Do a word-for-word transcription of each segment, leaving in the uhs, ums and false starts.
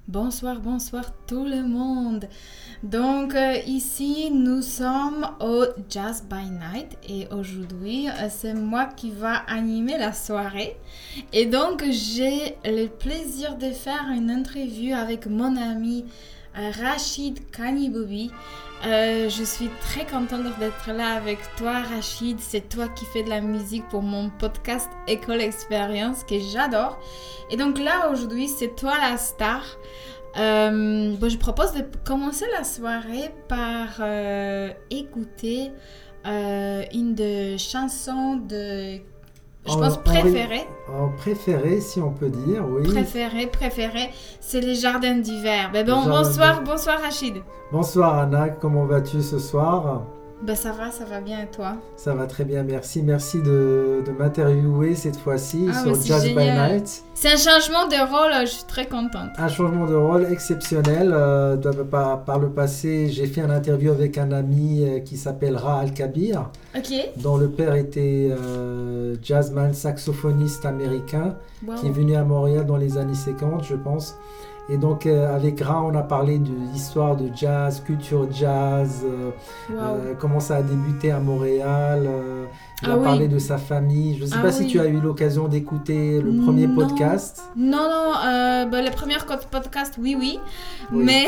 Bonsoir, bonsoir tout le monde. Donc euh, ici nous sommes au Jazz by Night et aujourd'hui euh, c'est moi qui va animer la soirée et donc j'ai le plaisir de faire une interview avec mon ami euh, Rachid Kanibobi. Euh, je suis très contente d'être là avec toi Rachid, c'est toi qui fais de la musique pour mon podcast École Expérience que j'adore. Et donc là aujourd'hui c'est toi la star. Euh, bon, je propose de commencer la soirée par euh, écouter euh, une de chansons de, je pense, en, préférée. En, en préférée, si on peut dire, oui. Préférée, préférée, c'est les Jardins d'hiver. Ben bon, bonsoir, bonsoir Rachid. Bonsoir Anna, comment vas-tu ce soir ? Ben ça va, ça va bien et toi ? Ça va très bien, merci. Merci de, de m'interviewer cette fois-ci ah, sur Jazz génial. by Night. C'est un changement de rôle, je suis très contente. Un changement de rôle exceptionnel. Euh, par, par le passé, j'ai fait une interview avec un ami euh, qui s'appelle Ra Al-Kabir, okay. dont le père était euh, jazzman, saxophoniste américain, wow. qui est venu à Montréal dans les années cinquante, je pense. Et donc, euh, avec Ra, on a parlé de l'histoire de jazz, culture jazz, euh, wow. euh, comment ça a débuté à Montréal. Euh, il ah a oui. parlé de sa famille. Je ne sais ah pas oui. si tu as eu l'occasion d'écouter le premier non. podcast. Non, non, euh, bah, le premier podcast, oui, oui. oui. Mais...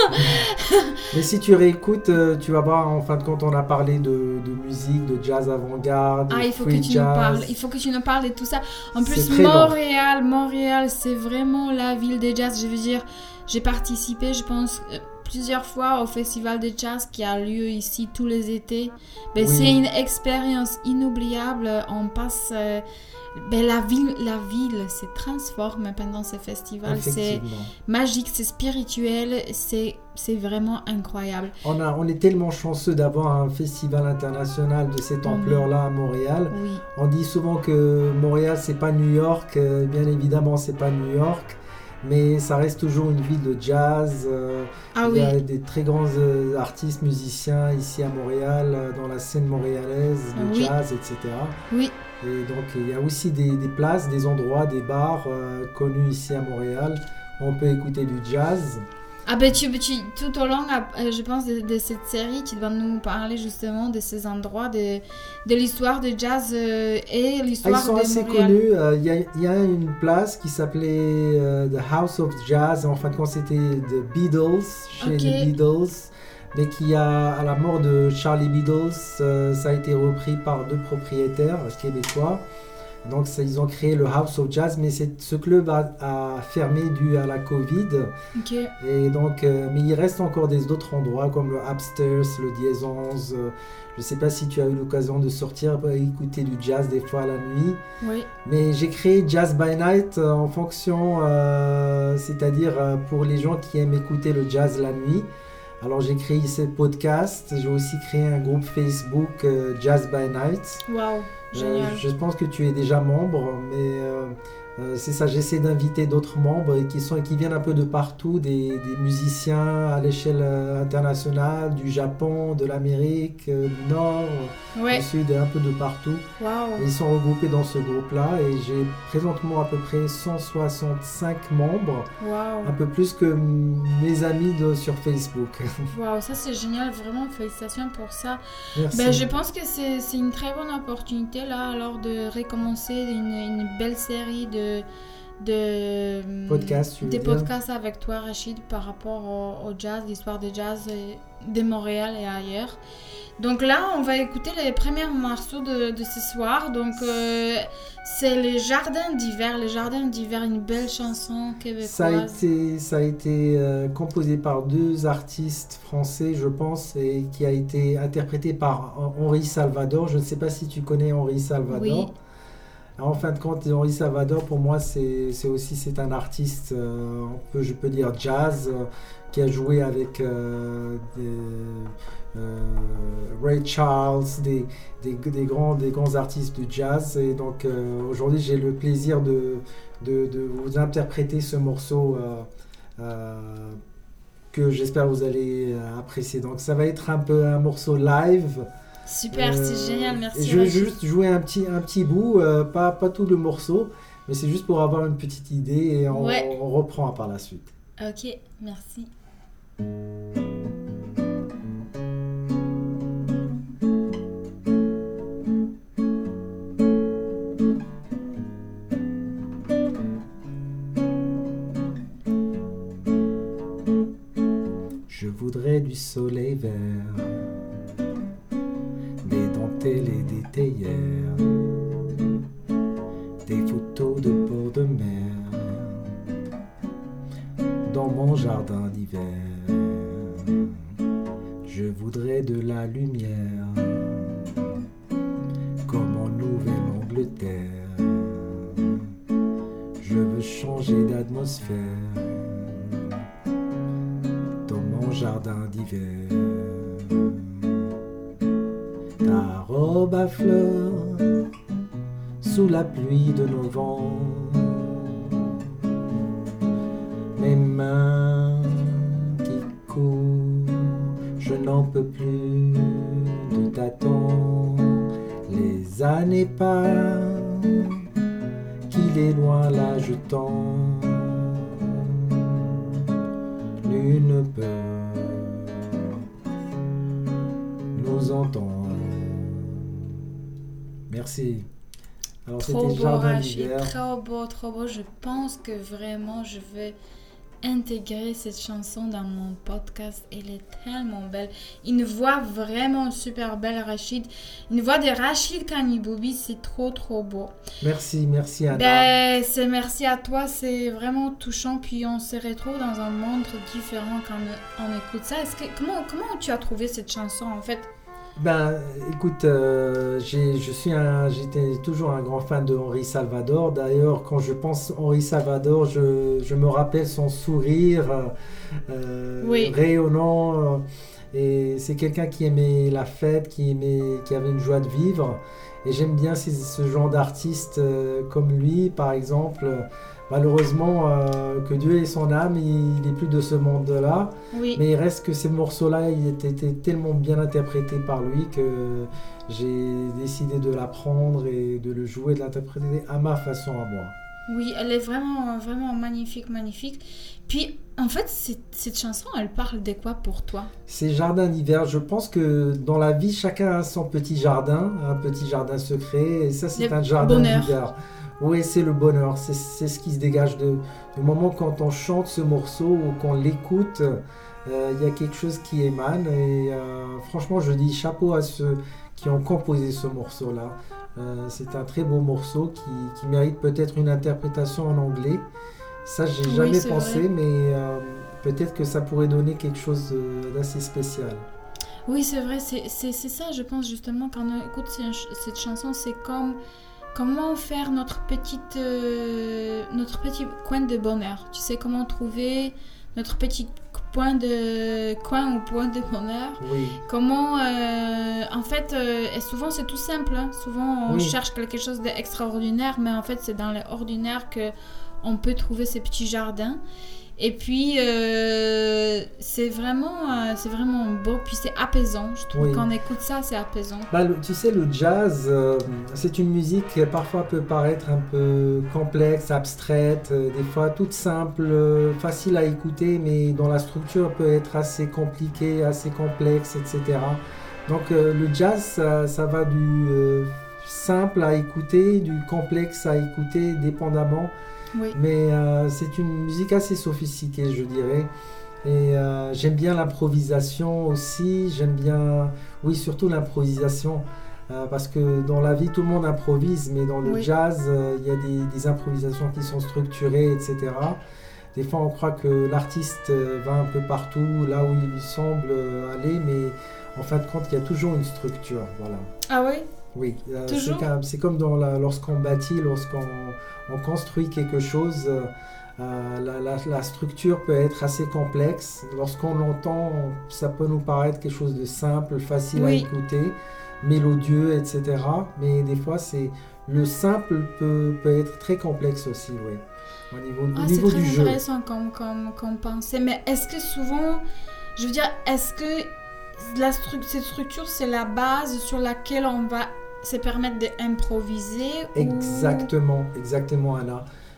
Mais si tu réécoutes, euh, tu vas voir, en fin de compte, on a parlé de, de musique, de jazz avant-garde, ah, il faut free que tu jazz. nous parles. Il faut que tu nous parles de tout ça. En plus, Montréal, long. Montréal, c'est vraiment la ville de jazz. Je veux dire, j'ai participé, je pense... plusieurs fois au festival de jazz qui a lieu ici tous les étés. Ben, oui. C'est une expérience inoubliable. On passe... Euh, ben, la ville, la ville se transforme pendant ce festival. C'est magique, c'est spirituel, c'est, c'est vraiment incroyable. On, a, on est tellement chanceux d'avoir un festival international de cette ampleur-là à Montréal. Oui. On dit souvent que Montréal, c'est pas New York. Bien évidemment, c'est pas New York. Mais ça reste toujours une ville de jazz. Euh, ah, il oui. y a des très grands euh, artistes, musiciens ici à Montréal, euh, dans la scène montréalaise, de oui. jazz, et cetera. Oui. Et donc, il y a aussi des, des places, des endroits, des bars euh, connus ici à Montréal où on peut écouter du jazz. Ah ben tu, tu, tout au long, je pense, de, de cette série, tu vas nous parler justement de ces endroits, de, de l'histoire de jazz euh, et l'histoire ah, ils sont de assez Montréal. connus. Il euh, y, y a une place qui s'appelait euh, The House of Jazz. En fin de compte, c'était The Beatles, chez okay. les Beatles. Mais qui a, à la mort de Charlie Beatles, euh, ça a été repris par deux propriétaires québécois. Donc, ça, ils ont créé le House of Jazz, mais c'est, ce club a, a fermé dû à la Covid. Okay. Et donc, euh, mais il reste encore des autres endroits comme le Upstairs, le Diez onze. Euh, je ne sais pas si tu as eu l'occasion de sortir pour écouter du jazz des fois à la nuit. Oui. Mais j'ai créé Jazz by Night euh, en fonction, euh, c'est-à-dire euh, pour les gens qui aiment écouter le jazz la nuit. Alors j'ai créé ce podcast, j'ai aussi créé un groupe Facebook euh, Jazz by Night. Wow, génial. Euh, je pense que tu es déjà membre, mais euh, euh, c'est ça, j'essaie d'inviter d'autres membres qui, sont, qui viennent un peu de partout, des, des musiciens à l'échelle euh, internationale, du Japon, de l'Amérique, euh, du Nord, ouais. du Sud, et un peu de partout. Wow. Et ils sont regroupés dans ce groupe-là et j'ai présentement à peu près cent soixante-cinq membres, wow. un peu plus que mes amis de, sur Facebook. Waouh, ça c'est génial, vraiment félicitations pour ça. Merci. Ben, je pense que c'est, c'est une très bonne opportunité là, alors de recommencer une, une belle série de de podcast, des podcasts avec toi Rachid par rapport au, au jazz, l'histoire du jazz de Montréal et ailleurs. Donc là, on va écouter les premiers morceaux de, de ce soir. Donc euh, c'est les Jardins d'hiver, les Jardins d'hiver, une belle chanson québécoise. Ça a été, ça a été euh, composé par deux artistes français, je pense, et qui a été interprété par Henri Salvador. Je ne sais pas si tu connais Henri Salvador. Oui. En fin de compte, Henri Salvador, pour moi, c'est, c'est aussi c'est un artiste, euh, on peut, je peux dire jazz, euh, qui a joué avec euh, des, euh, Ray Charles, des, des, des, grands, des grands artistes du jazz. Et donc, euh, aujourd'hui, j'ai le plaisir de, de, de vous interpréter ce morceau euh, euh, que j'espère vous allez apprécier. Donc, ça va être un peu un morceau live. Super, euh, c'est génial, merci. Je vais juste jouer un petit, un petit bout, euh, pas, pas tout le morceau, mais c'est juste pour avoir une petite idée et on, ouais. on reprend par la suite. Ok, merci. Je voudrais du soleil vert, des dentelles et des théières, des photos de bord de mer, dans mon jardin d'hiver. Je voudrais de la lumière, comme en Nouvelle-Angleterre. Je veux changer d'atmosphère dans mon jardin d'hiver. Ta robe à fleurs sous la pluie de novembre, mes mains qui courent, je n'en peux plus de t'attendre. Les années passent, qu'il est loin là je tends. Nul ne peut nous entendre. Merci. Alors, Trop c'était beau, Jardin Rachid, d'hiver. trop beau, trop beau. Je pense que vraiment, je vais intégrer cette chanson dans mon podcast. Elle est tellement belle. Une voix vraiment super belle, Rachid. Une voix de Rachid Kaniboubi, c'est trop, trop beau. Merci, merci Anna. Ben, c'est merci à toi, c'est vraiment touchant. Puis on se retrouve dans un monde différent quand on écoute ça. Est-ce que, comment, comment tu as trouvé cette chanson en fait? Ben, écoute, euh, j'ai, je suis un, j'étais toujours un grand fan de Henri Salvador. D'ailleurs, quand je pense Henri Salvador, je, je me rappelle son sourire euh, Oui. rayonnant. euh, et c'est quelqu'un qui aimait la fête, qui aimait, qui avait une joie de vivre. Et j'aime bien ces- ce genre d'artiste euh, comme lui, par exemple. Malheureusement, euh, que Dieu ait son âme, il n'est plus de ce monde-là. Oui. Mais il reste que ces morceaux-là, ils étaient, étaient tellement bien interprétés par lui que j'ai décidé de l'apprendre et de le jouer, de l'interpréter à ma façon à moi. Oui, elle est vraiment, vraiment magnifique, magnifique. Puis, en fait, cette, cette chanson, elle parle de quoi pour toi? Ces jardins d'hiver, je pense que dans la vie, chacun a son petit jardin, un petit jardin secret. Et ça, c'est Le un jardin bonheur. d'hiver. Oui, c'est le bonheur. C'est, c'est ce qui se dégage de, du moment quand on chante ce morceau ou qu'on l'écoute. euh, Il y a quelque chose qui émane. Et euh, franchement, je dis chapeau à ceux qui ont composé ce morceau-là. Euh, c'est un très beau morceau qui, qui mérite peut-être une interprétation en anglais. Ça, j'ai Oui, jamais c'est pensé, vrai. mais euh, peut-être que ça pourrait donner quelque chose euh, d'assez spécial. Oui, c'est vrai, c'est, c'est, c'est ça, je pense, justement, quand on écoute cette, cette chanson, c'est comme comment faire notre, petite, euh, notre petit coin de bonheur. Tu sais, comment trouver notre petit point de, coin ou point de bonheur. Oui, Comment, euh, en fait, euh, et souvent c'est tout simple, hein. Souvent on Oui. cherche quelque chose d'extraordinaire, mais en fait c'est dans l'ordinaire que on peut trouver ces petits jardins. Et puis euh, c'est vraiment, euh, c'est vraiment beau, puis c'est apaisant. Je trouve Oui. quand on écoute ça, c'est apaisant. bah, le- tu sais, le jazz, euh, c'est une musique qui parfois peut paraître un peu complexe, abstraite, euh, des fois toute simple, euh, facile à écouter, mais dont la structure peut être assez compliquée, assez complexe, et cetera. Donc euh, le jazz, ça, ça va du euh, simple à écouter, du complexe à écouter, dépendamment. Oui. Mais euh, c'est une musique assez sophistiquée, je dirais. Et euh, j'aime bien l'improvisation aussi. J'aime bien, oui, surtout l'improvisation. euh, parce que dans la vie, tout le monde improvise. Mais dans le Oui. jazz, euh, il y a des, des improvisations qui sont structurées, et cetera. Des fois, on croit que l'artiste euh, va un peu partout, là où il lui semble euh, aller. Mais en fin de compte, il y a toujours une structure. Voilà. Ah oui? Oui, euh, c'est, Toujours? comme, c'est comme dans la, lorsqu'on bâtit, lorsqu'on on construit quelque chose, euh, euh, la, la- la structure peut être assez complexe. Lorsqu'on l'entend, on- ça peut nous paraître quelque chose de simple, facile à Oui. écouter, mélodieux, et cetera. Mais des fois, c'est, le simple peut, peut être très complexe aussi, oui, au niveau, au Ah, c'est niveau très du jeu. intéressant comme, comme, comme pensée. Mais est-ce que souvent, je veux dire, est-ce que la stru- cette structure, c'est la base sur laquelle on va se permettre d'improviser ou... Exactement, exactement Anna.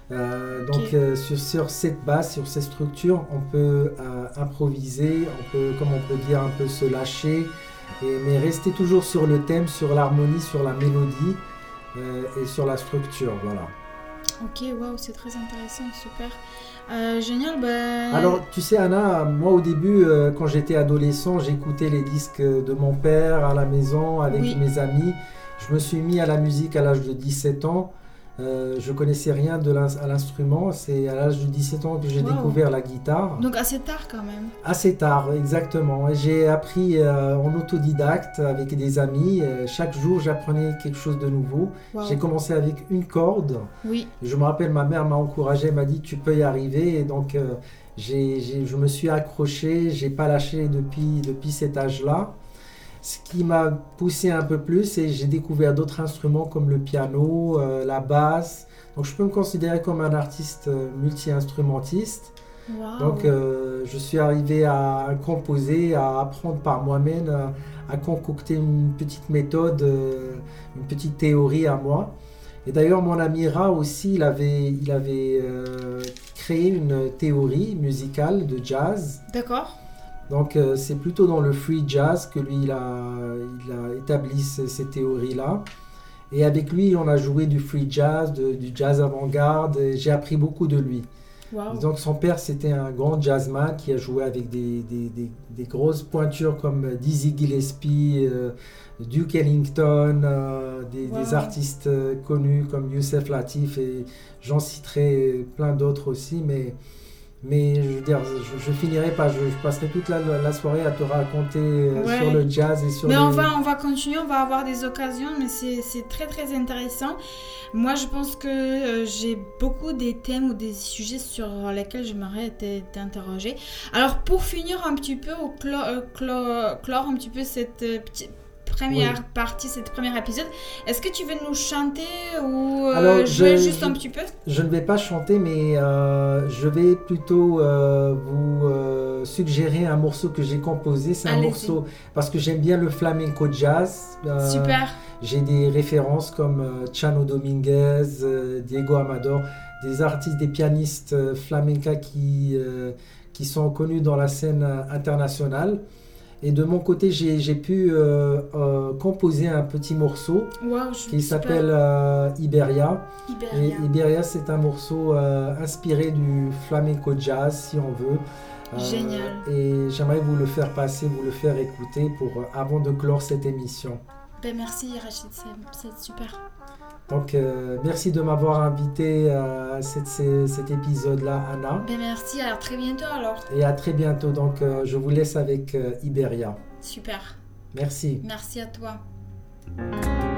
Euh, donc Ok. euh, sur, sur cette base, sur ces structures, on peut euh, improviser, on peut, comme on peut dire, un peu se lâcher, et, mais rester toujours sur le thème, sur l'harmonie, sur la mélodie euh, et sur la structure. Voilà. Ok, waouh, c'est très intéressant, super. Euh, génial, ben... Alors, tu sais, Anna, moi au début, euh, quand j'étais adolescent, j'écoutais les disques de mon père à la maison avec Oui. mes amis. Je me suis mis à la musique à l'âge de dix-sept ans. Euh, je connaissais rien de l'in- à l'instrument. C'est à l'âge de dix-sept ans que j'ai Wow. découvert la guitare. Donc assez tard quand même. Assez tard, exactement. Et j'ai appris euh, en autodidacte avec des amis. Euh, chaque jour, j'apprenais quelque chose de nouveau. Wow. J'ai commencé avec une corde. Oui, Je me rappelle, ma mère m'a encouragé, elle m'a dit tu peux y arriver. Et donc, euh, j'ai, j'ai- je me suis accroché, j'ai pas lâché depuis, depuis cet âge-là. Ce qui m'a poussé un peu plus, c'est que j'ai découvert d'autres instruments comme le piano, euh, la basse. Donc, je peux me considérer comme un artiste euh, multi-instrumentiste. waouh. Donc, euh, je suis arrivé à composer, à apprendre par moi-même, à, à concocter une petite méthode, euh, une petite théorie à moi. Et d'ailleurs, mon ami Ra aussi, il avait, il avait euh, créé une théorie musicale de jazz. D'accord. Donc, euh, c'est plutôt dans le free jazz que lui, il a, il a établi ce- ces théories-là. Et avec lui, on a joué du free jazz, de- du jazz avant-garde. Et j'ai appris beaucoup de lui. Waouh. Donc, son père, c'était un grand jazzman qui a joué avec des, des, des- des grosses pointures comme Dizzy Gillespie, euh, Duke Ellington, euh, des, Wow. des artistes euh, connus comme Youssef Latif, et j'en citerai plein d'autres aussi. Mais, mais je veux dire, je, je finirai pas, je, je passerai toute la, la soirée à te raconter euh, Ouais. sur le jazz et sur Mais les... on va, on va continuer, on va avoir des occasions, mais c'est c'est très très intéressant. Moi, je pense que euh, j'ai beaucoup des thèmes ou des sujets sur lesquels j'aimerais t- t'interroger. Alors, pour finir un petit peu, ou clore, euh, clore, clore un petit peu cette euh, petite première Oui. partie, cette premier épisode, est-ce que tu veux nous chanter ou euh, Alors, jouer je- juste je- un petit peu? Je ne vais pas chanter, mais euh, je vais plutôt euh, vous euh, suggérer un morceau que j'ai composé. C'est un Allez-y. morceau parce que j'aime bien le flamenco jazz. Euh, Super. J'ai des références comme euh, Chano Dominguez, euh, Diego Amador, des artistes, des pianistes euh, flamenca qui, euh, qui sont connus dans la scène euh, internationale. Et de mon côté, j'ai j'ai pu euh, euh, composer un petit morceau Waouh, je- qui super. s'appelle euh, Iberia. Iberia. Et Iberia, c'est un morceau euh, inspiré du flamenco jazz, si on veut. Euh, Génial. Et j'aimerais vous le faire passer, vous le faire écouter pour, euh, avant de clore cette émission. Ben, merci Rachid, c'est c'est super. Donc, euh, merci de m'avoir invité à cette- ce- cet épisode-là, Anna. Ben, merci, alors très bientôt alors. Et à très bientôt. Donc, euh, je vous laisse avec euh, Iberia. Super. Merci. Merci à toi.